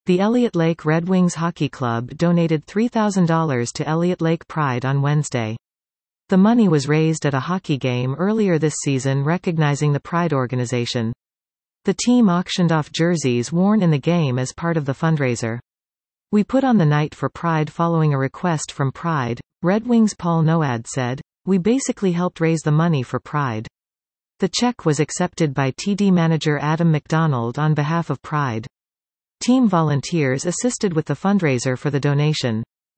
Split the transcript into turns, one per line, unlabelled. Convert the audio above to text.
The Elliott Lake Red Wings Hockey Club donated $3,000 to Elliott Lake Pride on Wednesday. The money was raised at a hockey game earlier this season recognizing the Pride organization. The team auctioned off jerseys worn in the game as part of the fundraiser. "We put on the night for Pride following a request from Pride," Red Wings' Paul Noad said. "We basically helped raise the money for Pride." The check was accepted by TD manager Adam McDonald on behalf of Pride. Team volunteers assisted with the fundraiser for the donation.